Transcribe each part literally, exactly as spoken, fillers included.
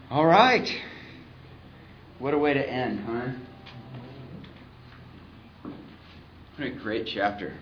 All right. What a way to end, huh? What a great chapter.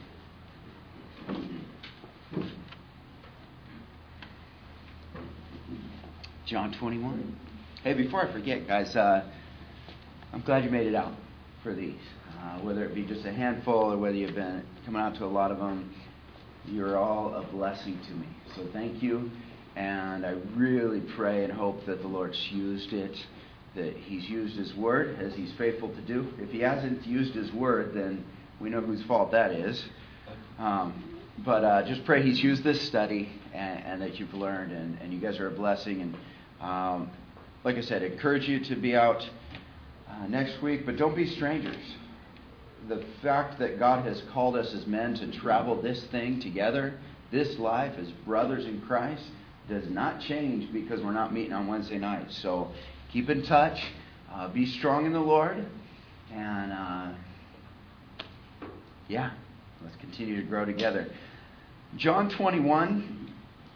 John twenty-one. Hey, before I forget, guys, uh, I'm glad you made it out for these. Uh, whether it be just a handful or whether you've been coming out to a lot of them, you're all a blessing to me. So thank you. And I really pray and hope that the Lord's used it, that He's used His Word as He's faithful to do. If He hasn't used His Word, then we know whose fault that is. Um, but uh, just pray He's used this study and, and that you've learned, and, and you guys are a blessing. And um, like I said, I encourage you to be out uh, next week, but don't be strangers. The fact that God has called us as men to travel this thing together, this life as brothers in Christ, does not change because we're not meeting on Wednesday nights. So keep in touch. Uh, be strong in the Lord. And uh, yeah, let's continue to grow together. John twenty-one,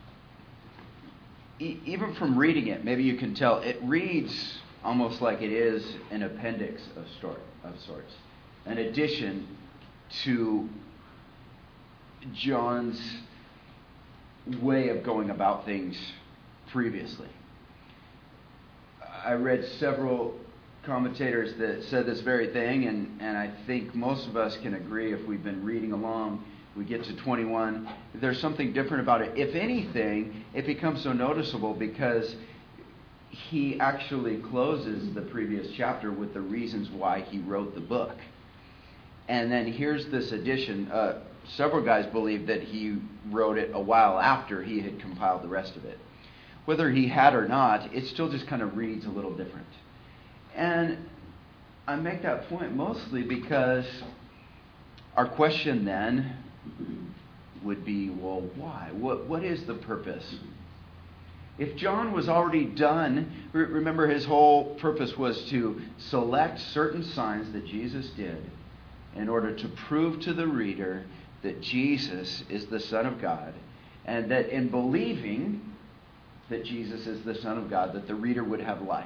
e- even from reading it, maybe you can tell, it reads almost like it is an appendix of, story, of sorts. An addition to John's way of going about things previously. I read several commentators that said this very thing, and, and I think most of us can agree if we've been reading along, we get to twenty-one, there's something different about it. If anything, it becomes so noticeable because he actually closes the previous chapter with the reasons why he wrote the book. And then here's this addition. Uh, several guys believe that he wrote it a while after he had compiled the rest of it. Whether he had or not, it still just kind of reads a little different. And I make that point mostly because our question then would be, well, why? What What is the purpose? If John was already done, remember his whole purpose was to select certain signs that Jesus did in order to prove to the reader that Jesus is the Son of God, and that in believing that Jesus is the Son of God, that the reader would have life.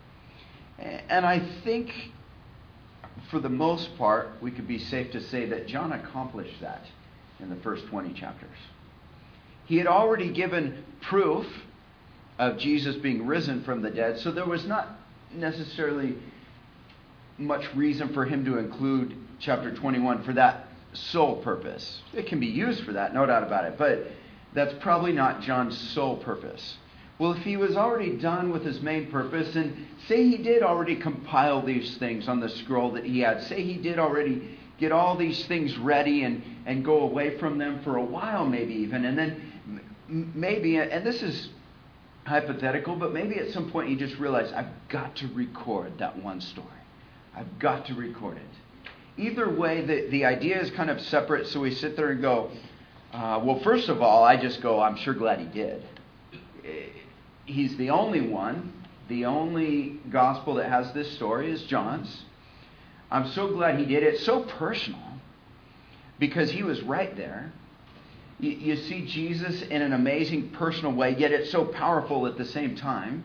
And I think, for the most part, we could be safe to say that John accomplished that in the first twenty chapters. He had already given proof of Jesus being risen from the dead, so there was not necessarily much reason for him to include chapter twenty-one for that sole purpose. It can be used for that, no doubt about it, but that's probably not John's sole purpose. Well, if he was already done with his main purpose, and say he did already compile these things on the scroll that he had, say he did already get all these things ready and, and go away from them for a while maybe even, and then maybe, and this is hypothetical, but maybe at some point he just realized, I've got to record that one story. I've got to record it. Either way, the, the idea is kind of separate, so we sit there and go, uh, well, first of all, I just go, I'm sure glad he did. He's the only one. The only gospel that has this story is John's. I'm so glad he did it. So personal, because he was right there. You, you see Jesus in an amazing personal way, yet it's so powerful at the same time.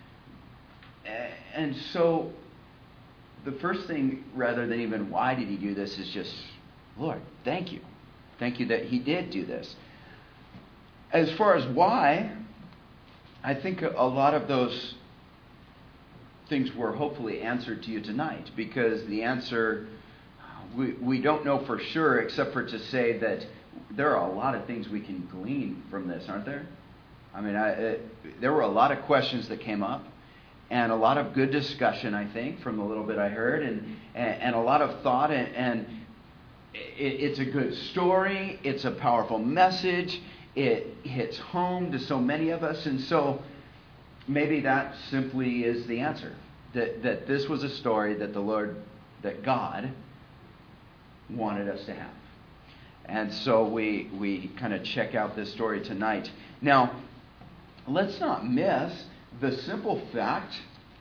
And so the first thing, rather than even why did he do this, is just, Lord, thank you. Thank you that he did do this. As far as why, I think a lot of those things were hopefully answered to you tonight, because the answer, we, we don't know for sure, except for to say that there are a lot of things we can glean from this, aren't there? I mean, I, it, there were a lot of questions that came up, and a lot of good discussion, I think, from the little bit I heard, and, and, and a lot of thought, and, and it, it's a good story, it's a powerful message, it hits home to so many of us, and so maybe that simply is the answer, that, that this was a story that the Lord, that God wanted us to have. And so we, we kind of check out this story tonight. Now, let's not miss the simple fact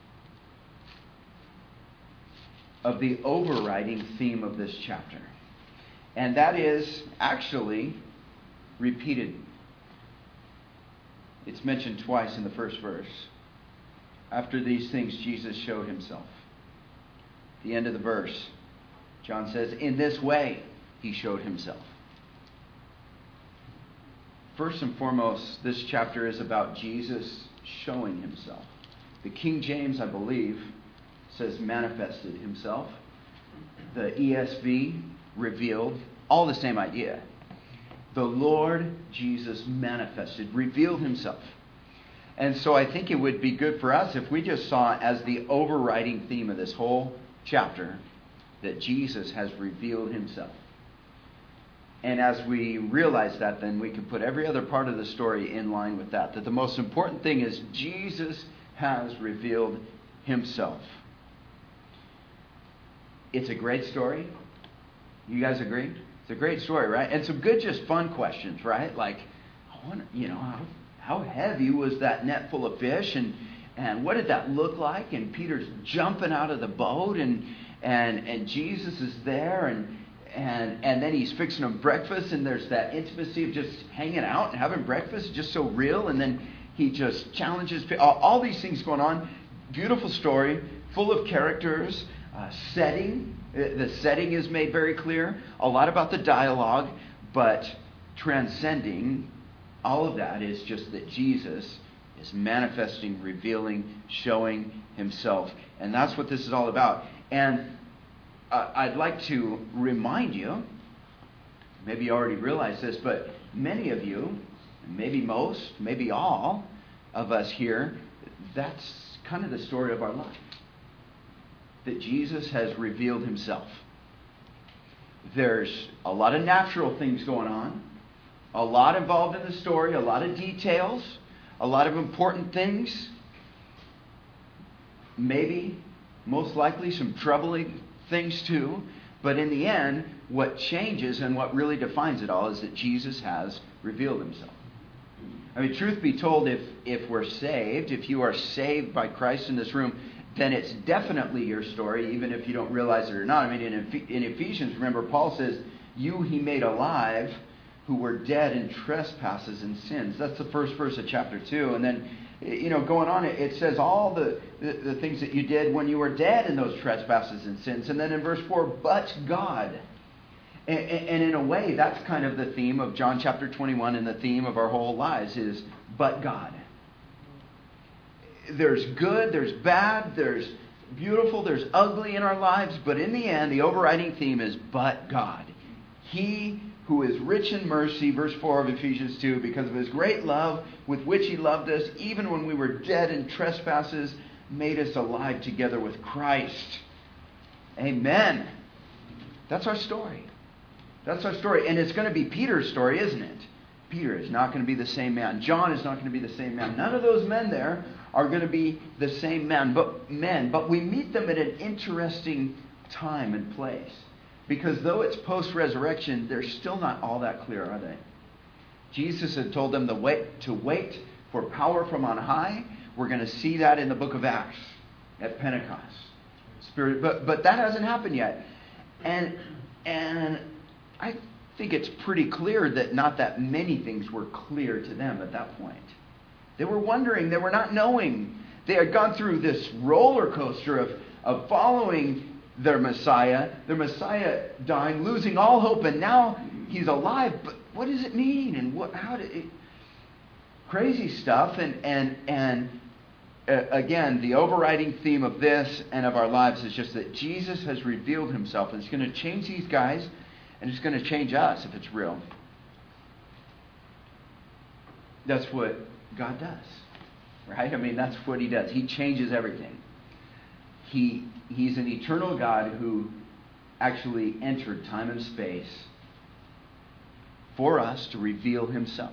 of the overriding theme of this chapter. And that is actually repeated. It's mentioned twice in the first verse. After these things, Jesus showed himself. The end of the verse, John says, in this way he showed himself. First and foremost, this chapter is about Jesus showing himself. The King James, I believe, says manifested himself. The E S V, revealed. All the same idea. The Lord Jesus manifested, revealed himself. And so I think it would be good for us if we just saw as the overriding theme of this whole chapter that Jesus has revealed himself. And as we realize that, then we can put every other part of the story in line with that. That the most important thing is Jesus has revealed himself. It's a great story. You guys agree? It's a great story, right? And some good, just fun questions, right? Like, I wonder, you know, how, how heavy was that net full of fish? And and what did that look like? And Peter's jumping out of the boat, and and and Jesus is there, and and and then he's fixing them breakfast, and there's that intimacy of just hanging out and having breakfast, just so real. And then he just challenges all, all these things going on. Beautiful story, full of characters, uh, setting. The setting is made very clear. A lot about the dialogue, but transcending all of that is just that Jesus is manifesting, revealing, showing himself. And that's what this is all about. And uh, I'd like to remind you, maybe you already realize this, but many of you, maybe most, maybe all of us here, that's kind of the story of our life. That Jesus has revealed himself. There's a lot of natural things going on, a lot involved in the story, a lot of details, a lot of important things, maybe, most likely, some troubling things too, but in the end, what changes and what really defines it all is that Jesus has revealed himself. I mean, truth be told, if, if we're saved, if you are saved by Christ in this room, then it's definitely your story, even if you don't realize it or not. I mean, in, in Ephesians, remember, Paul says, you he made alive who were dead in trespasses and sins. That's the first verse of chapter two. And then, you know, going on, it says all the, the, the things that you did when you were dead in those trespasses and sins. And then in verse four, but God. And, and in a way, that's kind of the theme of John chapter twenty-one, and the theme of our whole lives is, but God. There's good, there's bad, there's beautiful, there's ugly in our lives, but in the end, the overriding theme is, but God. He who is rich in mercy, verse four of Ephesians two, because of his great love with which he loved us, even when we were dead in trespasses, made us alive together with Christ. Amen. That's our story. That's our story. And it's going to be Peter's story, isn't it? Peter is not going to be the same man. John is not going to be the same man. None of those men there are going to be the same man, but men. But we meet them at an interesting time and place. Because though it's post-resurrection, they're still not all that clear, are they? Jesus had told them to wait, to wait for power from on high. We're going to see that in the book of Acts at Pentecost. Spirit, but but that hasn't happened yet. And and I think it's pretty clear that not that many things were clear to them at that point. They were wondering, they were not knowing. They had gone through this roller coaster of, of following their Messiah, their Messiah dying, losing all hope, and now he's alive. But what does it mean? And what? How did it? Crazy stuff. And and and uh, again, the overriding theme of this and of our lives is just that Jesus has revealed himself, and it's going to change these guys, and it's going to change us if it's real. That's what God does, right? I mean, that's what he does. He changes everything. He He's an eternal God who actually entered time and space for us to reveal himself.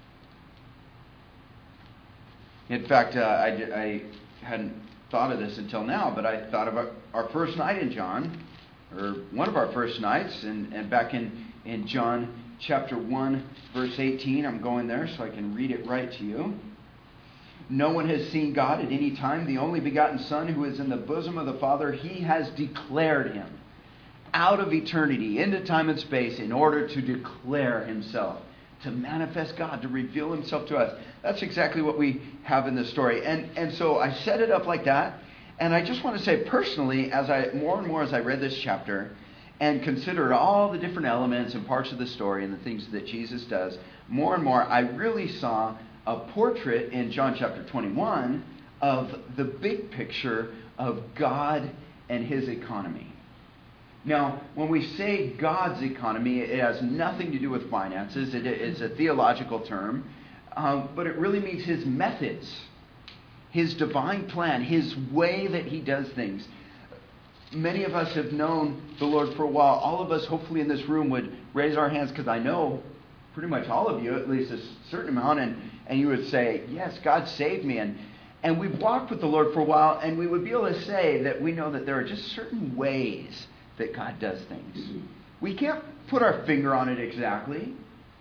In fact, uh, I, I hadn't thought of this until now, but I thought about our first night in John, or one of our first nights, and, and back in, in John chapter one, verse eighteen. I'm going there so I can read it right to you. No one has seen God at any time. The only begotten Son who is in the bosom of the Father, he has declared him out of eternity into time and space in order to declare himself. to manifest God, to reveal himself to us. That's exactly what we have in this story. And and so I set it up like that. And I just want to say personally, as I more and more as I read this chapter and considered all the different elements and parts of the story and the things that Jesus does, more and more I really saw a portrait in John chapter twenty-one of the big picture of God and his economy. Now, when we say God's economy, it has nothing to do with finances. It, it's a theological term, um, but it really means his methods, his divine plan, his way that he does things. Many of us have known the Lord for a while. All of us, hopefully in this room, would raise our hands, because I know pretty much all of you, at least a certain amount, and, and you would say, yes, God saved me. And, and we've walked with the Lord for a while, and we would be able to say that we know that there are just certain ways that God does things. We can't put our finger on it exactly.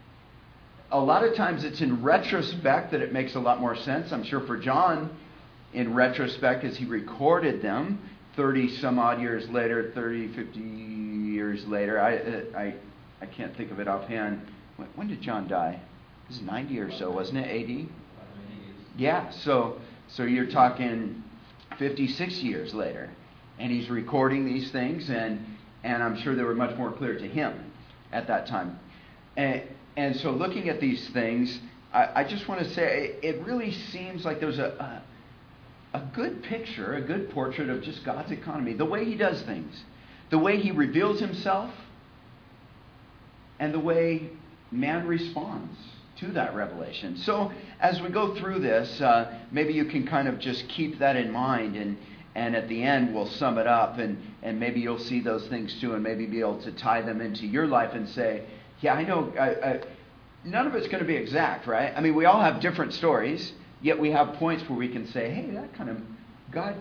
A lot of times it's in retrospect that it makes a lot more sense. I'm sure for John, in retrospect, as he recorded them, thirty some odd years later, thirty, fifty years later, I I, I can't think of it offhand. When, when did John die? It was ninety or so, wasn't it, A D? Yeah, so so you're talking fifty-six years later. And he's recording these things, and and I'm sure they were much more clear to him at that time. And, and so looking at these things, I, I just want to say it really seems like there's a, a, a good picture, a good portrait of just God's economy, the way he does things, the way he reveals himself, and the way man responds to that revelation. So as we go through this, uh, maybe you can kind of just keep that in mind, and And at the end, we'll sum it up, and, and maybe you'll see those things too, and maybe be able to tie them into your life and say, yeah, I know, I, I, none of it's going to be exact, right? I mean, we all have different stories, yet we have points where we can say, hey, that kind of, God,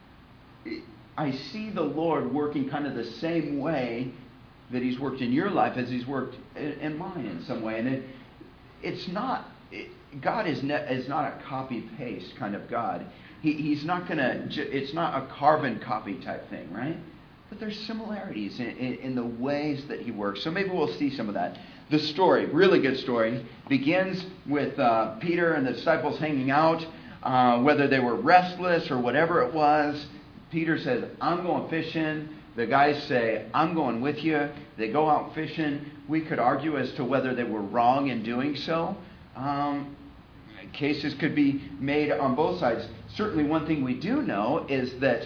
I see the Lord working kind of the same way that he's worked in your life as he's worked in, in mine in some way. And it, it's not, it, God is, ne- is not a copy-paste kind of God. He, he's not going to, it's not a carbon copy type thing, right? But there's similarities in, in, in the ways that he works. So maybe we'll see some of that. The story, really good story, begins with uh, Peter and the disciples hanging out, uh, whether they were restless or whatever it was. Peter says, I'm going fishing. The guys say, I'm going with you. They go out fishing. We could argue as to whether they were wrong in doing so. Um, cases could be made on both sides. Certainly one thing we do know is that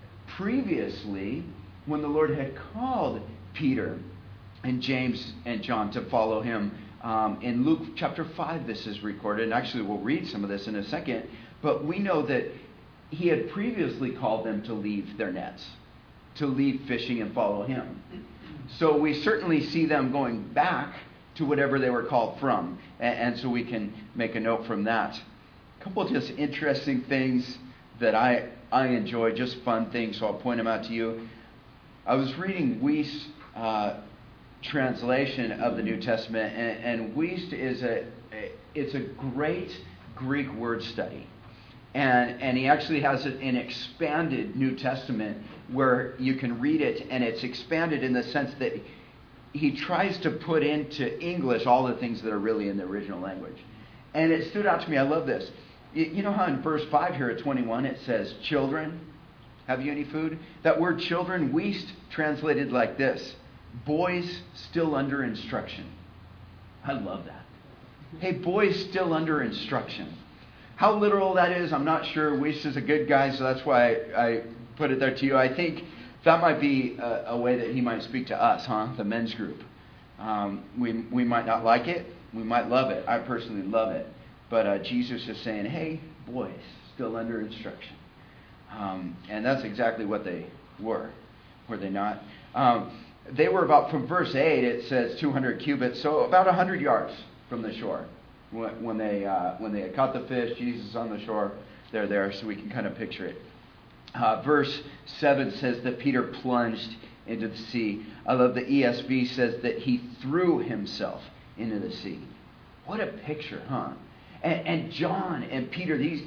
previously, when the Lord had called Peter and James and John to follow him, um, in Luke chapter five this is recorded, and actually we'll read some of this in a second, but we know that he had previously called them to leave their nets, to leave fishing and follow him. So we certainly see them going back to whatever they were called from. And, and so we can make a note from that. A couple of just interesting things that I, I enjoy, just fun things, so I'll point them out to you. I was reading Wuest's uh, translation of the New Testament, and, and Wuest is a, a, it's a great Greek word study. And, and he actually has an expanded New Testament where you can read it, and it's expanded in the sense that he tries to put into English all the things that are really in the original language. And it stood out to me. I love this. You know how in verse five here at twenty-one it says, children, have you any food? That word children, Wuest translated like this, boys still under instruction. I love that. Hey, boys still under instruction. How literal that is, I'm not sure. Wuest is a good guy, so that's why I, I put it there to you. I think that might be a, a way that he might speak to us, huh? The men's group. Um, we we might not like it. We might love it. I personally love it. But uh, Jesus is saying, hey, boys, still under instruction. Um, and that's exactly what they were. Were they not? Um, they were about, from verse eight, it says two hundred cubits, so about one hundred yards from the shore. When, when they uh, when they had caught the fish, Jesus on the shore, they're there, so we can kind of picture it. Uh, verse seven says that Peter plunged into the sea. I love the E S V says that he threw himself into the sea. What a picture, huh? And, and John and Peter, these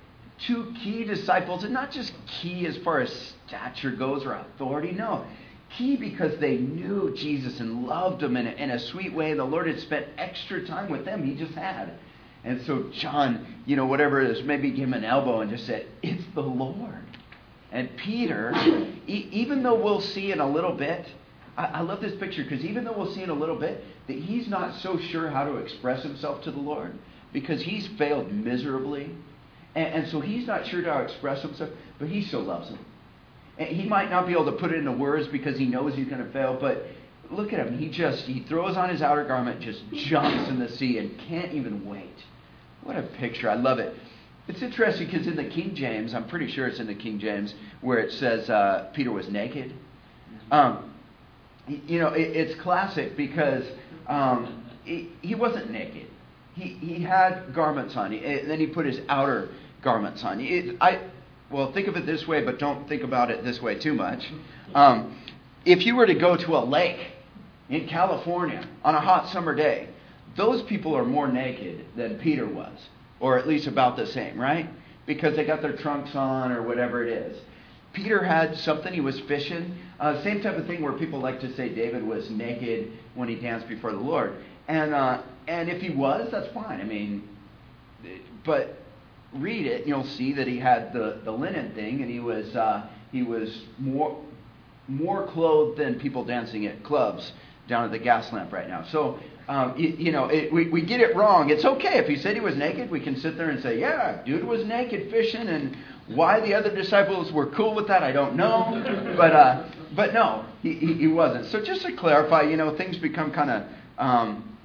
two key disciples, and not just key as far as stature goes or authority, no. He, because they knew Jesus and loved him in a, in a sweet way, and the Lord had spent extra time with them. He just had. And so John, you know, whatever it is, maybe give him an elbow and just said, it's the Lord. And Peter, e- even though we'll see in a little bit, I, I love this picture, because even though we'll see in a little bit that he's not so sure how to express himself to the Lord, because he's failed miserably. And, and so he's not sure how to express himself, but he still loves him. And he might not be able to put it into words because he knows he's going to fail, but look at him. He just, he throws on his outer garment, just jumps in the sea and can't even wait. What a picture. I love it. It's interesting because in the King James, I'm pretty sure it's in the King James, where it says uh, Peter was naked. Um, you know, it, it's classic because um, he, he wasn't naked. He he had garments on. He, and then he put his outer garments on. It, I well, think of it this way, but don't think about it this way too much. Um, if you were to go to a lake in California on a hot summer day, those people are more naked than Peter was, or at least about the same, right? Because they got their trunks on or whatever it is. Peter had something. He was fishing. Uh, same type of thing where people like to say David was naked when he danced before the Lord. And uh, and if he was, that's fine. I mean, but read it, and you'll see that he had the, the linen thing, and he was uh, he was more more clothed than people dancing at clubs down at the gas lamp right now. So. Um, you, you know, it, we, we get it wrong. It's okay. If he said he was naked, we can sit there and say, yeah, dude was naked fishing, and why the other disciples were cool with that, I don't know. But uh, but no, he, he, he wasn't. So just to clarify, you know, things become kind of, um,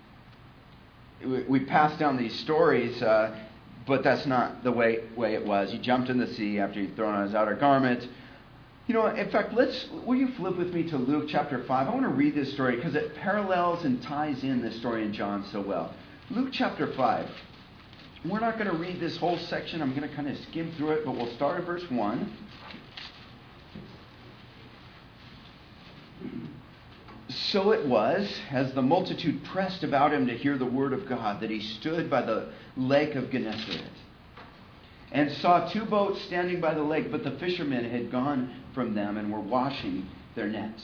we, we pass down these stories, uh, but that's not the way, way it was. He jumped in the sea after he'd thrown on his outer garment. You know, in fact, let's, will you flip with me to Luke chapter five? I want to read this story because it parallels and ties in this story in John so well. Luke chapter five. We're not going to read this whole section. I'm going to kind of skim through it, but we'll start at verse one. So it was, as the multitude pressed about him to hear the word of God, that he stood by the lake of Gennesaret and saw two boats standing by the lake, but the fishermen had gone from them and were washing their nets.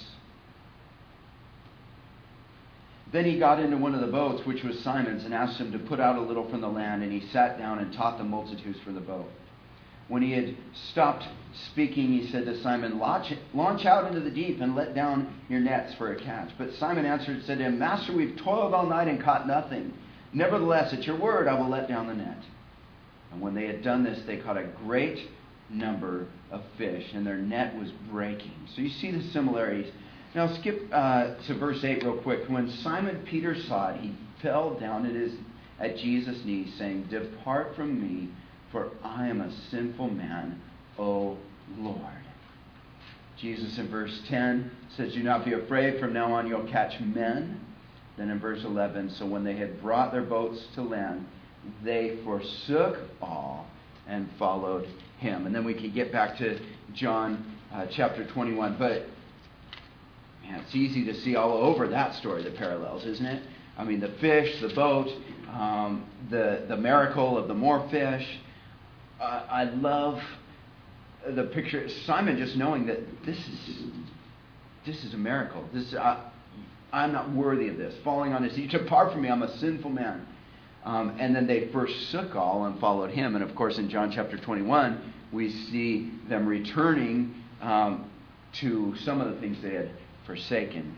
Then he got into one of the boats, which was Simon's, and asked him to put out a little from the land, and he sat down and taught the multitudes from the boat. When he had stopped speaking, he said to Simon, launch, launch out into the deep and let down your nets for a catch. But Simon answered and said to him, Master, we've toiled all night and caught nothing. Nevertheless, at your word, I will let down the net. And when they had done this, they caught a great number of fish, and their net was breaking. So you see the similarities. Now skip uh, to verse eight real quick. When Simon Peter saw it, he fell down at, his, at Jesus' knees, saying, Depart from me, for I am a sinful man, O Lord. Jesus in verse ten says, Do not be afraid, from now on you'll catch men. Then in verse eleven, so when they had brought their boats to land, they forsook all and followed him. And then we can get back to John uh, chapter twenty-one. But man, it's easy to see all over that story the parallels, isn't it? I mean, the fish, the boat, um, the the miracle of the more fish. Uh, I love the picture. Simon just knowing that this is this is a miracle. This uh, I'm not worthy of this. Falling on his knees. Depart from me, I'm a sinful man. Um, and then they forsook all and followed him. And of course, in John chapter twenty-one, we see them returning um, to some of the things they had forsaken.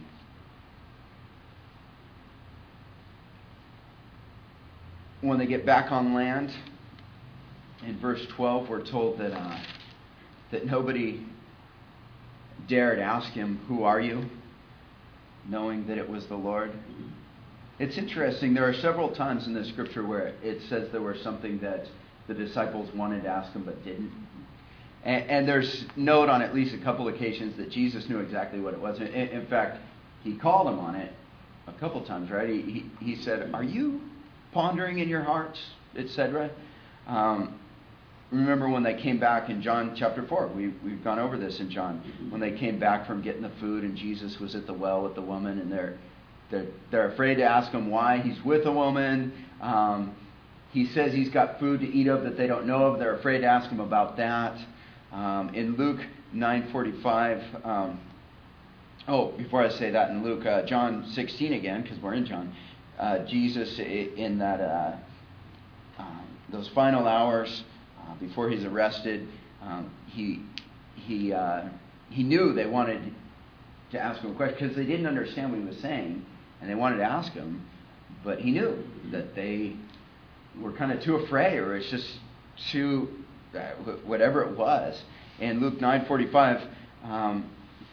When they get back on land, in verse twelve, we're told that uh, that nobody dared ask him, Who are you? Knowing that it was the Lord. It's interesting. There are several times in the scripture where it says there was something that the disciples wanted to ask him but didn't. And, and there's note on at least a couple occasions that Jesus knew exactly what it was. In, in fact, he called them on it a couple times, right? He, he, he said, Are you pondering in your hearts, et cetera? Um, remember when they came back in John chapter four. We, we've gone over this in John. When they came back from getting the food and Jesus was at the well with the woman, and they're They're, they're afraid to ask him why he's with a woman. Um, he says he's got food to eat of that they don't know of. They're afraid to ask him about that. Um, in Luke nine forty-five, um, oh, before I say that, in Luke, uh, John sixteen again, because we're in John, uh, Jesus in that uh, uh, those final hours uh, before he's arrested, um, he he uh, he knew they wanted to ask him a question because they didn't understand what he was saying, and they wanted to ask him, but he knew that they were kind of too afraid, or it's just too uh, whatever it was. In Luke nine forty-five, um,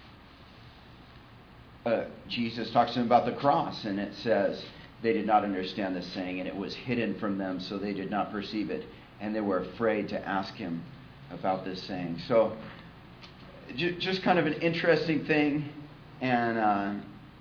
uh, Jesus talks to them about the cross, and it says they did not understand this saying, and it was hidden from them, so they did not perceive it, and they were afraid to ask him about this saying. So, j- just kind of an interesting thing, and uh,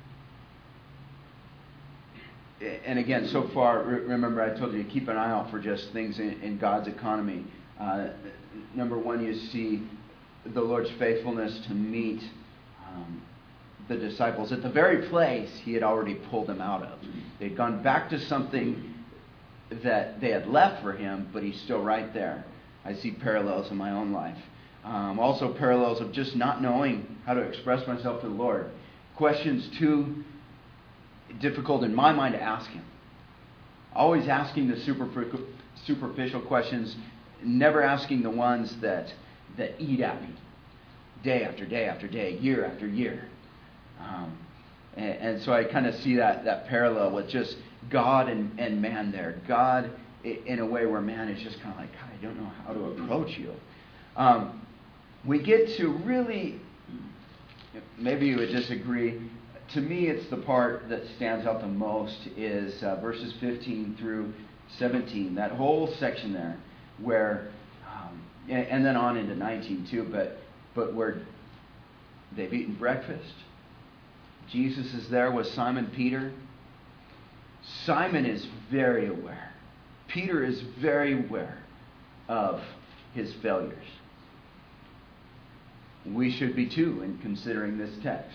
and again, so far, re- remember I told you to keep an eye out for just things in, in God's economy. Uh, number one, you see the Lord's faithfulness to meet um, the disciples at the very place he had already pulled them out of. They'd gone back to something that they had left for him, but he's still right there. I see parallels in my own life. Um, also parallels of just not knowing how to express myself to the Lord. Questions too difficult in my mind to ask him. Always asking the superficial, superficial questions, never asking the ones that that eat at me day after day after day, year after year. Um, and, and so I kind of see that that parallel with just God and, and man there. God in a way where man is just kind of like, God, I don't know how to approach you. Um, we get to really, maybe you would disagree, to me it's the part that stands out the most is uh, verses fifteen through seventeen, that whole section there where, um, and, and then on into nineteen too, but but where they've eaten breakfast. Jesus is there with Simon Peter. Simon is very aware. Peter is very aware of his failures. We should be too in considering this text.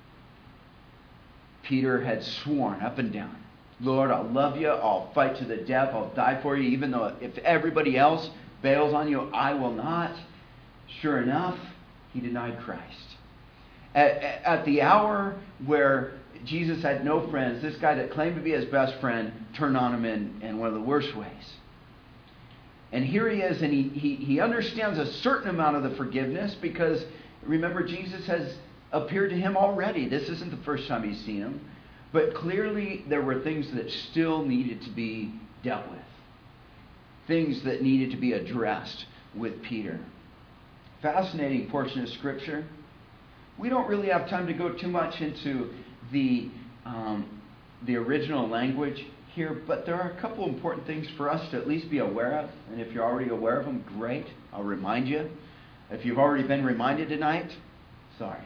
Peter had sworn up and down, Lord, I'll love you, I'll fight to the death, I'll die for you, even though if everybody else bails on you, I will not. Sure enough, he denied Christ. At, at the hour where Jesus had no friends, this guy that claimed to be his best friend turned on him in, in one of the worst ways. And here he is, and he, he, he understands a certain amount of the forgiveness because, remember, Jesus has appeared to him already. This isn't the first time he's seen him. But clearly there were things that still needed to be dealt with. Things that needed to be addressed with Peter. Fascinating portion of Scripture. We don't really have time to go too much into the um, the original language here, but there are a couple important things for us to at least be aware of. And if you're already aware of them, great. I'll remind you. If you've already been reminded tonight, sorry.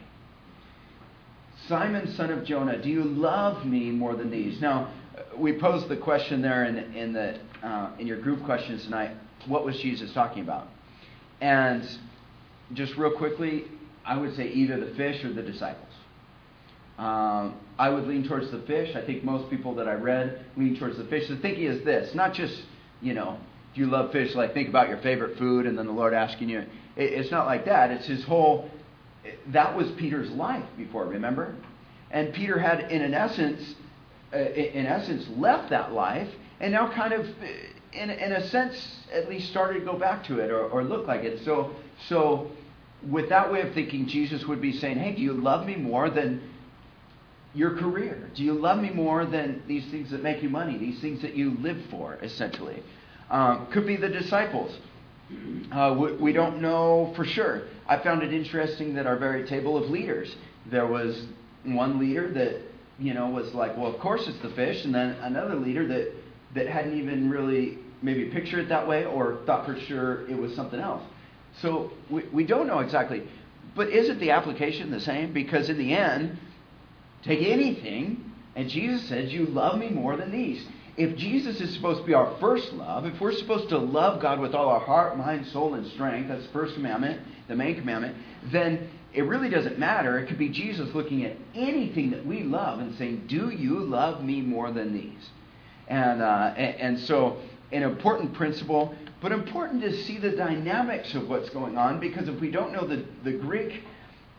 Simon, son of Jonah, do you love me more than these? Now, we posed the question there in, in, the, uh, in your group questions tonight. What was Jesus talking about? And just real quickly, I would say either the fish or the disciples. Um, I would lean towards the fish. I think most people that I read lean towards the fish. The thinking is this, not just, you know, if you love fish, like think about your favorite food and then the Lord asking you. It, it's not like that. It's his whole, that was Peter's life before, remember? And Peter had, in an essence, uh, in essence, left that life and now kind of, in, in a sense, at least started to go back to it or, or look like it. So, so with that way of thinking, Jesus would be saying, hey, do you love me more than your career? Do you love me more than these things that make you money, these things that you live for, essentially? Um, could be the disciples. Uh, we, we don't know for sure. I found it interesting that our very table of leaders, there was one leader that, you know, was like, well, of course it's the fish, and then another leader that, that hadn't even really maybe pictured it that way or thought for sure it was something else. So we, we don't know exactly. But isn't the application the same? Because in the end, take anything, and Jesus says, you love me more than these. If Jesus is supposed to be our first love, if we're supposed to love God with all our heart, mind, soul, and strength, that's the first commandment, the main commandment, then it really doesn't matter. It could be Jesus looking at anything that we love and saying, do you love me more than these? And, uh, and, and so an important principle, but important to see the dynamics of what's going on, because if we don't know the, the Greek,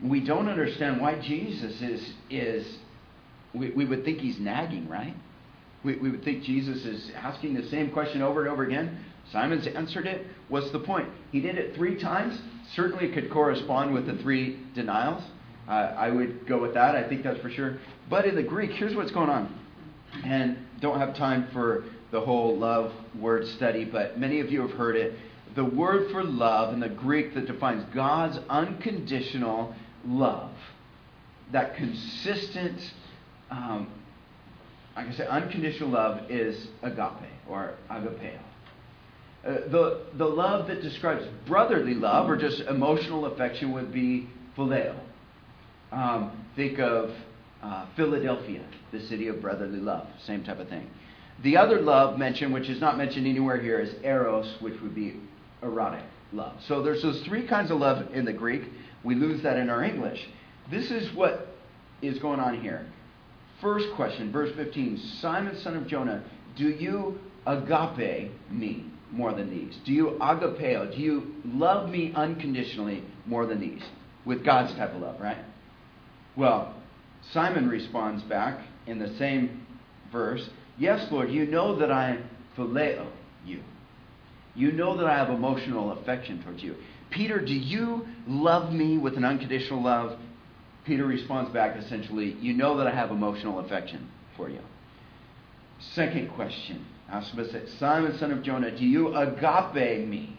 we don't understand why Jesus is, is we, we would think he's nagging, right? We, we would think Jesus is asking the same question over and over again. Simon's answered it. What's the point? He did it three times. Certainly it could correspond with the three denials. Uh, I would go with that. I think that's for sure. But in the Greek, here's what's going on. And don't have time for the whole love word study, but many of you have heard it. The word for love in the Greek that defines God's unconditional love, that consistent, um, like I said, unconditional love is agape or agapeo. Uh, the, the love that describes brotherly love or just emotional affection would be phileo. Um, think of uh, Philadelphia, the city of brotherly love. Same type of thing. The other love mentioned, which is not mentioned anywhere here, is eros, which would be erotic love. So there's those three kinds of love in the Greek. We lose that in our English. This is what is going on here. First question, verse fifteen. Simon, son of Jonah, do you agape me more than these? Do you agapeo? Do you love me unconditionally more than these? With God's type of love, right? Well, Simon responds back in the same verse. Yes, Lord, you know that I phileo you. You know that I have emotional affection towards you. Peter, do you love me with an unconditional love? Peter responds back essentially, you know that I have emotional affection for you. Second question. Simon, son of Jonah, do you agape me?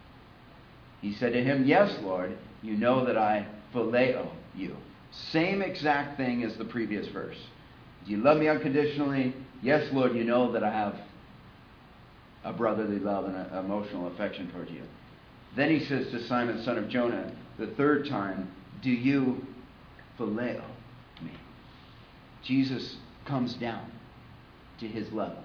He said to him, yes, Lord, you know that I phileo you. Same exact thing as the previous verse. Do you love me unconditionally? Yes, Lord, you know that I have a brotherly love and an emotional affection towards you. Then he says to Simon, son of Jonah, the third time, do you phileo me? Jesus comes down to his level.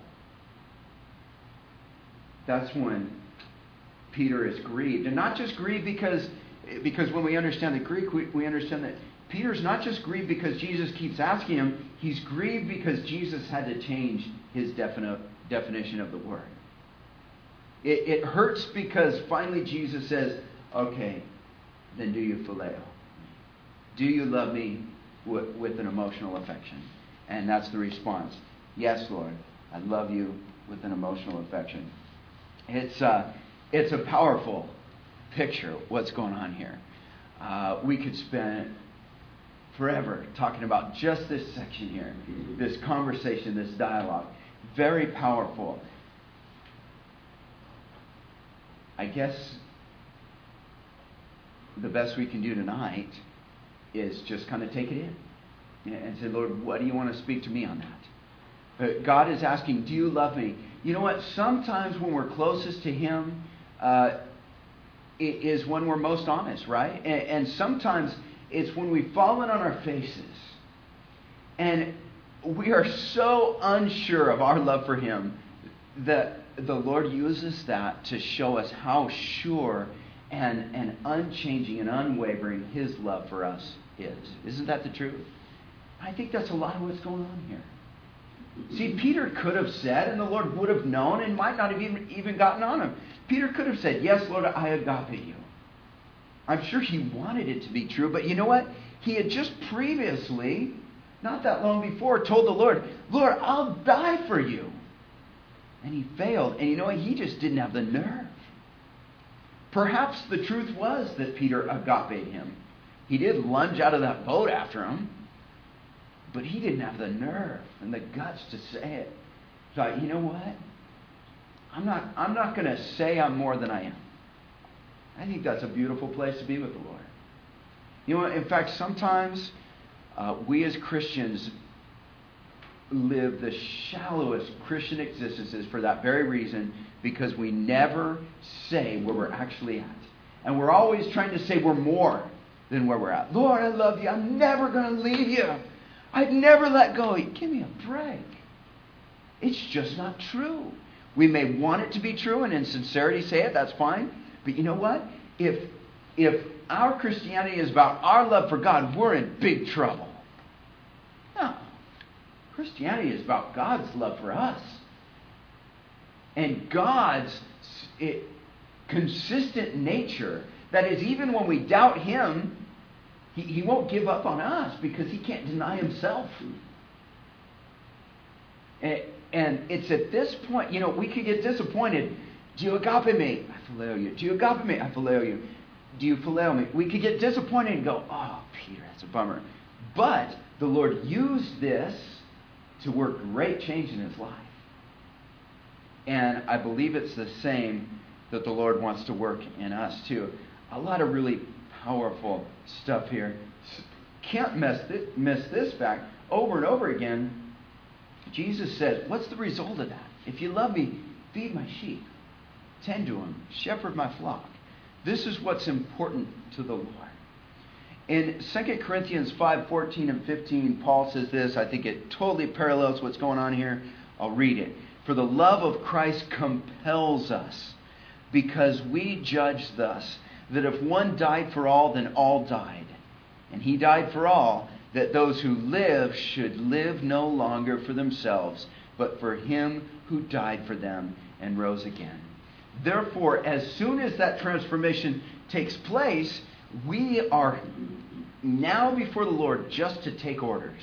That's when Peter is grieved. And not just grieved because, because when we understand the Greek, we, we understand that Peter's not just grieved because Jesus keeps asking him. He's grieved because Jesus had to change his definite definition of the word. It, it hurts because finally Jesus says, okay, then do you phileo? Do you love me with, with an emotional affection? And that's the response. Yes, Lord, I love you with an emotional affection. It's, uh, it's a powerful picture of what's going on here. Uh, we could spend forever talking about just this section here, this conversation, this dialogue. Very powerful. I guess the best we can do tonight is just kind of take it in and say, Lord, what do you want to speak to me on that? Uh, God is asking, do you love me? You know what? Sometimes when we're closest to Him, uh, it is when we're most honest, right? And, and sometimes it's when we've fallen on our faces and we are so unsure of our love for Him that the Lord uses that to show us how sure and, and unchanging and unwavering His love for us is. Isn't that the truth? I think that's a lot of what's going on here. See, Peter could have said, and the Lord would have known, and might not have even, even gotten on him. Peter could have said, yes, Lord, I agape you. I'm sure he wanted it to be true, but you know what? He had just previously, not that long before, told the Lord, Lord, I'll die for you. And he failed. And you know what? He just didn't have the nerve. Perhaps the truth was that Peter agape him. He did lunge out of that boat after him. But he didn't have the nerve and the guts to say it. So you know what? I'm not, I'm not going to say I'm more than I am. I think that's a beautiful place to be with the Lord. You know, in fact, sometimes uh, we as Christians live the shallowest Christian existences for that very reason, because we never say where we're actually at. And we're always trying to say we're more than where we're at. Lord, I love you. I'm never going to leave you. I'd never let go. Give me a break. It's just not true. We may want it to be true and in sincerity say it. That's fine. But you know what? If, if our Christianity is about our love for God, we're in big trouble. No. Christianity is about God's love for us. And God's it, consistent nature. That is, even when we doubt Him, He, he won't give up on us because he can't deny himself. And, and it's at this point, you know, we could get disappointed. Do you agape me? I phileo you. Do you agape me? I phileo you. Do you phileo me? We could get disappointed and go, oh, Peter, that's a bummer. But the Lord used this to work great change in his life. And I believe it's the same that the Lord wants to work in us too. A lot of really powerful stuff here. Can't miss this, miss this fact. Over and over again, Jesus said, what's the result of that? If you love me, feed my sheep. Tend to them. Shepherd my flock. This is what's important to the Lord. In Second Corinthians five, fourteen and fifteen, Paul says this. I think it totally parallels what's going on here. I'll read it. For the love of Christ compels us, because we judge thus, that if one died for all, then all died. And he died for all, that those who live should live no longer for themselves, but for him who died for them and rose again. Therefore, as soon as that transformation takes place, we are now before the Lord just to take orders.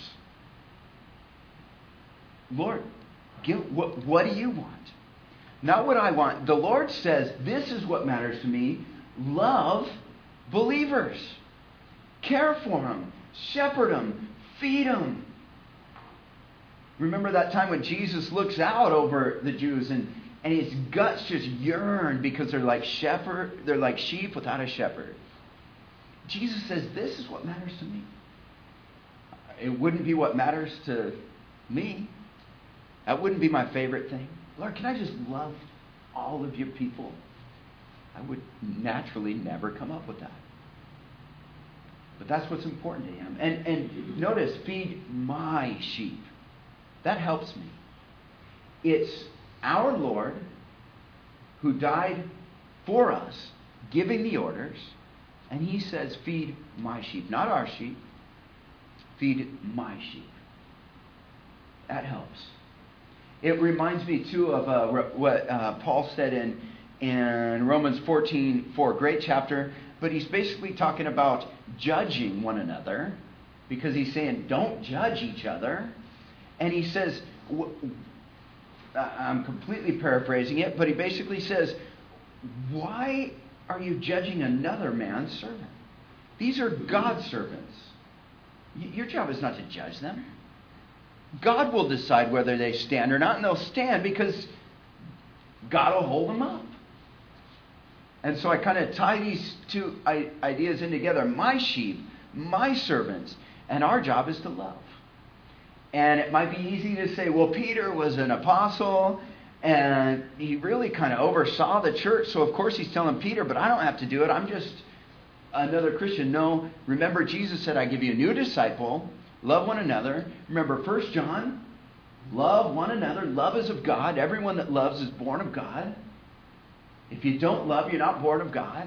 Lord, give, what, what do you want? Not what I want. The Lord says, this is what matters to me. Love believers. Care for them. Shepherd them. Feed them. Remember that time when Jesus looks out over the Jews and, and his guts just yearn because they're like shepherd, they're like sheep without a shepherd. Jesus says, this is what matters to me. It wouldn't be what matters to me. That wouldn't be my favorite thing. Lord, can I just love all of your people? I would naturally never come up with that. But that's what's important to him. And, and notice, feed my sheep. That helps me. It's our Lord who died for us, giving the orders. And he says, feed my sheep. Not our sheep. Feed my sheep. That helps. It reminds me, too, of uh, what uh, Paul said in, in Romans fourteen four. Great chapter. But he's basically talking about judging one another. Because he's saying, don't judge each other. And he says, I'm completely paraphrasing it, but he basically says, why are you judging another man's servant? These are God's servants. Your job is not to judge them. God will decide whether they stand or not, and they'll stand because God will hold them up. And so I kind of tie these two ideas in together. My sheep, my servants, and our job is to love. And it might be easy to say, well, Peter was an apostle, and he really kind of oversaw the church, so of course he's telling Peter, but I don't have to do it. I'm just another Christian. No, remember Jesus said, I give you a new disciple. Love one another. Remember First John, love one another. Love is of God. Everyone that loves is born of God. If you don't love, you're not born of God.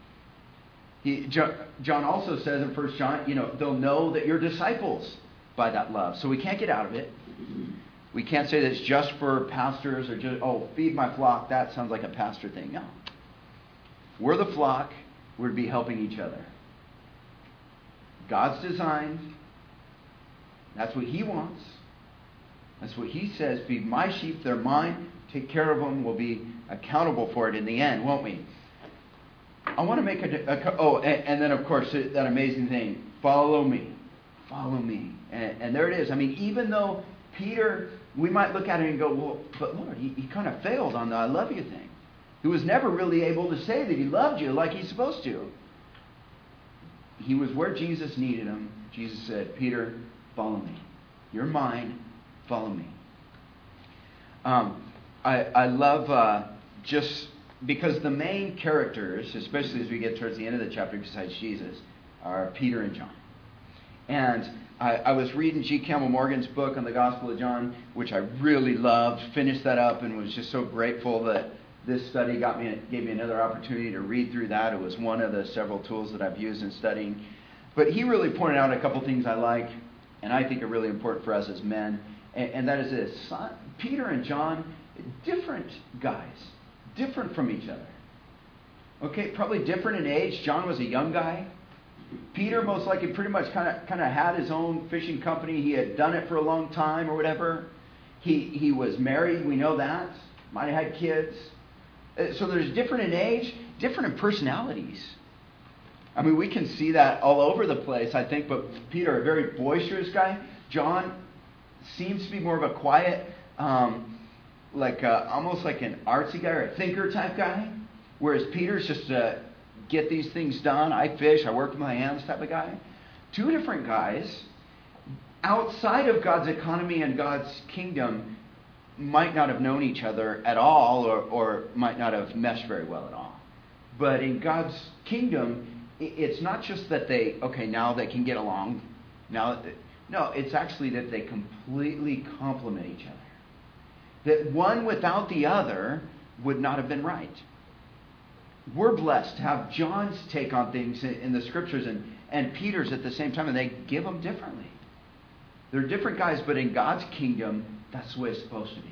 He, John also says in First John, you know, they'll know that you're disciples by that love. So we can't get out of it. We can't say that it's just for pastors or just, oh, feed my flock. That sounds like a pastor thing. No. We're the flock. We're to be helping each other. God's designed. That's what he wants. That's what he says. Feed my sheep. They're mine. Take care of them. We'll be accountable for it in the end, won't we? I want to make a... a oh, and, and then, of course, that amazing thing. Follow me. Follow me. And, and there it is. I mean, even though Peter, we might look at it and go, well, but Lord, he, he kind of failed on the I love you thing. He was never really able to say that he loved you like he's supposed to. He was where Jesus needed him. Jesus said, Peter, follow me. You're mine. Follow me. Um, I, I love uh, just because the main characters, especially as we get towards the end of the chapter besides Jesus, are Peter and John. And I, I was reading G. Campbell Morgan's book on the Gospel of John, which I really loved, finished that up, and was just so grateful that this study got me gave me another opportunity to read through that. It was one of the several tools that I've used in studying. But he really pointed out a couple things I like, and I think are really important for us as men, and, and that is this. Son, Peter and John, different guys, different from each other. Okay, probably different in age. John was a young guy. Peter most likely pretty much kind of kind of had his own fishing company. He had done it for a long time or whatever. He he was married. We know that. Might have had kids. So there's different in age, different in personalities. I mean, we can see that all over the place, I think. But Peter, a very boisterous guy. John seems to be more of a quiet, um, like a, almost like an artsy guy or a thinker type guy. Whereas Peter's just a get these things done. I fish. I work with my hands type of guy. Two different guys outside of God's economy and God's kingdom might not have known each other at all, or, or might not have meshed very well at all. But in God's kingdom, it's not just that they, okay, now they can get along. Now, no, it's actually that they completely complement each other. That one without the other would not have been right. We're blessed to have John's take on things in the Scriptures and, and Peter's at the same time, and they give them differently. They're different guys, but in God's kingdom, that's the way it's supposed to be.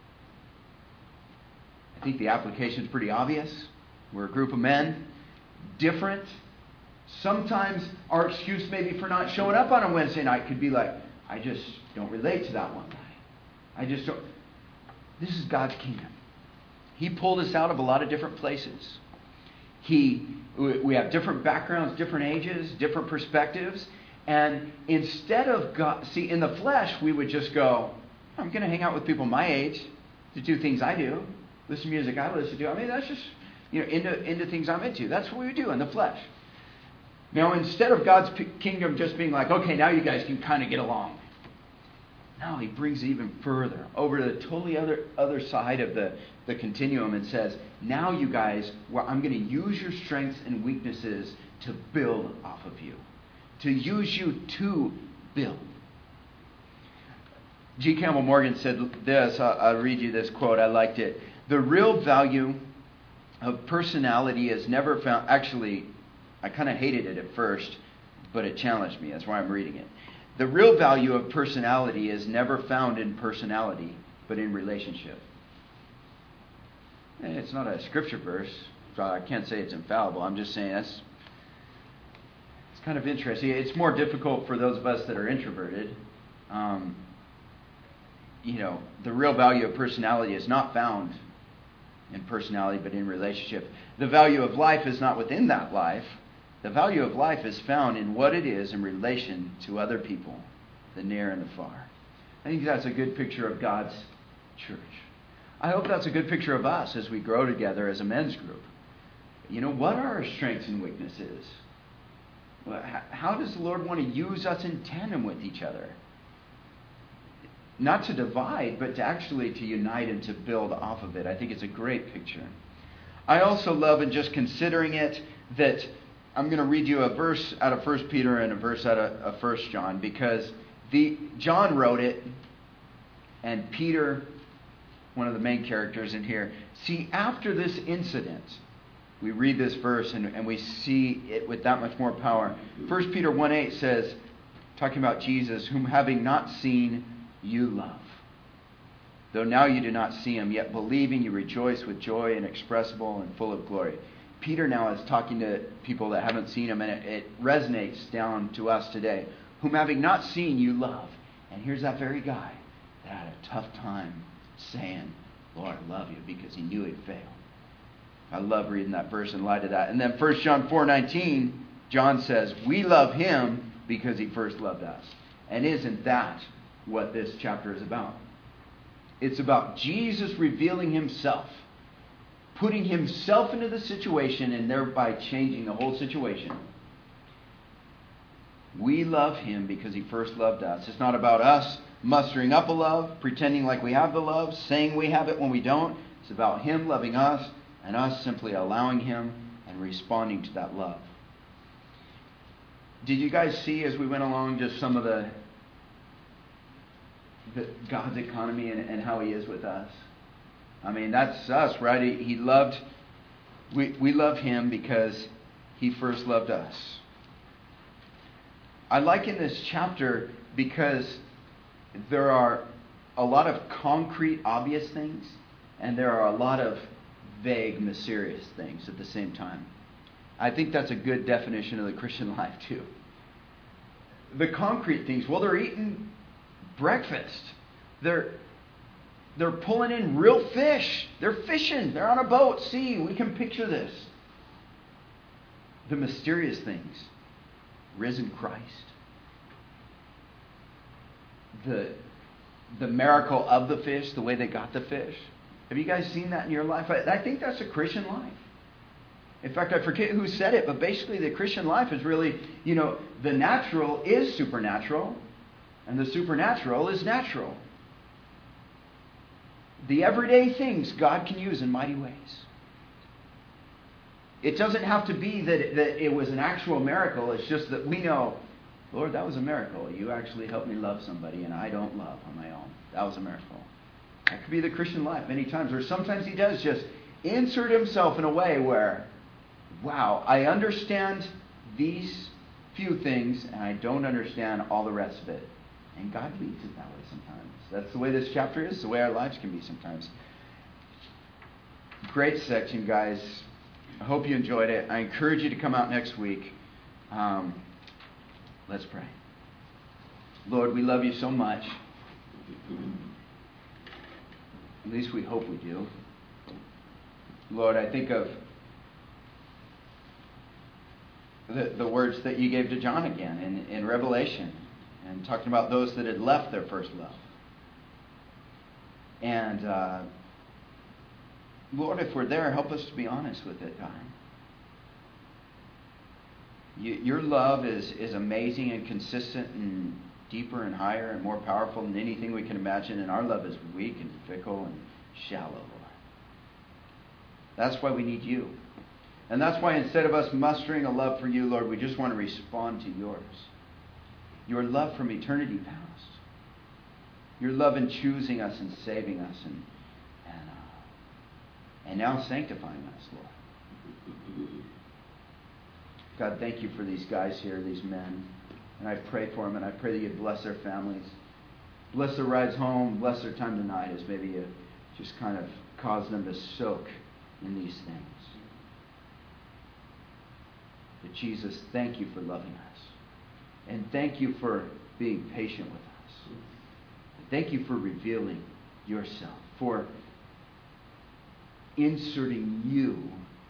I think the application is pretty obvious. We're a group of men, different. Sometimes our excuse maybe for not showing up on a Wednesday night could be like, I just don't relate to that one guy. I just don't. This is God's kingdom. He pulled us out of a lot of different places. He, we have different backgrounds, different ages, different perspectives. And instead of God, see, in the flesh, we would just go, I'm going to hang out with people my age to do things I do, listen to music I listen to. I mean, that's just, you know, into, into things I'm into. That's what we would do in the flesh. Now, instead of God's p- kingdom just being like, okay, now you guys can kind of get along. No, he brings it even further, over to the totally other, other side of the, the continuum and says, now you guys, well, I'm going to use your strengths and weaknesses to build off of you. To use you to build. G. Campbell Morgan said this. I'll, I'll read you this quote. I liked it. The real value of personality is never found. Actually, I kind of hated it at first, but it challenged me. That's why I'm reading it. The real value of personality is never found in personality, but in relationship. And it's not a scripture verse, so I can't say it's infallible. I'm just saying that's it's kind of interesting. It's more difficult for those of us that are introverted. Um, you know, the real value of personality is not found in personality, but in relationship. The value of life is not within that life. The value of life is found in what it is in relation to other people, the near and the far. I think that's a good picture of God's church. I hope that's a good picture of us as we grow together as a men's group. You know, what are our strengths and weaknesses? How does the Lord want to use us in tandem with each other? Not to divide, but to actually to unite and to build off of it. I think it's a great picture. I also love in just considering it that I'm going to read you a verse out of First Peter and a verse out of First John, because the John wrote it, and Peter, one of the main characters in here. See, after this incident, we read this verse and, and we see it with that much more power. First Peter one eight says, talking about Jesus, whom having not seen, you love. Though now you do not see him, yet believing you rejoice with joy inexpressible and full of glory. Peter now is talking to people that haven't seen him, and it, it resonates down to us today. Whom having not seen, you love. And here's that very guy that had a tough time saying, Lord, I love you, because he knew he'd fail. I love reading that verse in light of that. And then First John four nineteen, John says, we love him because he first loved us. And isn't that what this chapter is about? It's about Jesus revealing himself, putting himself into the situation and thereby changing the whole situation. We love him because he first loved us. It's not about us mustering up a love, pretending like we have the love, saying we have it when we don't. It's about him loving us and us simply allowing him and responding to that love. Did you guys see as we went along just some of the, the God's economy and, and how he is with us? I mean, that's us, right? He, he loved, we, we love him because he first loved us. I like in this chapter because there are a lot of concrete, obvious things, and there are a lot of vague, mysterious things at the same time. I think that's a good definition of the Christian life too. The concrete things, well, they're eating breakfast. They're they're pulling in real fish. They're fishing. They're on a boat. See, we can picture this. The mysterious things. Risen Christ. The the miracle of the fish, the way they got the fish. Have you guys seen that in your life? I, I think that's a Christian life. In fact, I forget who said it, but basically the Christian life is really, you know, the natural is supernatural, and the supernatural is natural. The everyday things God can use in mighty ways. It doesn't have to be that it, that it was an actual miracle. It's just that we know, Lord, that was a miracle. You actually helped me love somebody, and I don't love on my own. That was a miracle. That could be the Christian life many times. Or sometimes He does just insert Himself in a way where, wow, I understand these few things, and I don't understand all the rest of it. And God leads it that way sometimes. That's the way this chapter is, the way our lives can be sometimes. Great section, guys. I hope you enjoyed it. I encourage you to come out next week. Um, let's pray. Lord, we love you so much. At least we hope we do. Lord, I think of the, the words that you gave to John again in, in Revelation, and talking about those that had left their first love. And uh, Lord, if we're there, help us to be honest with it, God. You, your love is, is amazing and consistent and deeper and higher and more powerful than anything we can imagine. And our love is weak and fickle and shallow, Lord. That's why we need you. And that's why instead of us mustering a love for you, Lord, we just want to respond to yours. Your love from eternity past. Your love in choosing us and saving us and and, uh, and now sanctifying us, Lord. God, thank you for these guys here, these men. And I pray for them, and I pray that you bless their families. Bless their rides home. Bless their time tonight as maybe you just kind of cause them to soak in these things. But Jesus, thank you for loving us. And thank you for being patient with us. Thank you for revealing yourself, for inserting you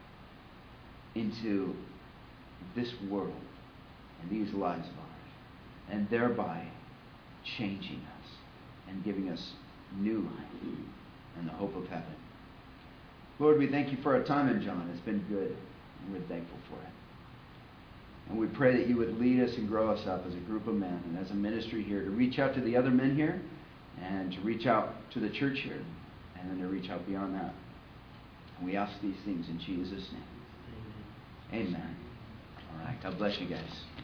into this world and these lives of ours, and thereby changing us and giving us new life and the hope of heaven. Lord, we thank you for our time in John. It's been good, and we're thankful for it. And we pray that you would lead us and grow us up as a group of men and as a ministry here to reach out to the other men here and to reach out to the church here and then to reach out beyond that. And we ask these things in Jesus' name. Amen. All right. God bless you guys.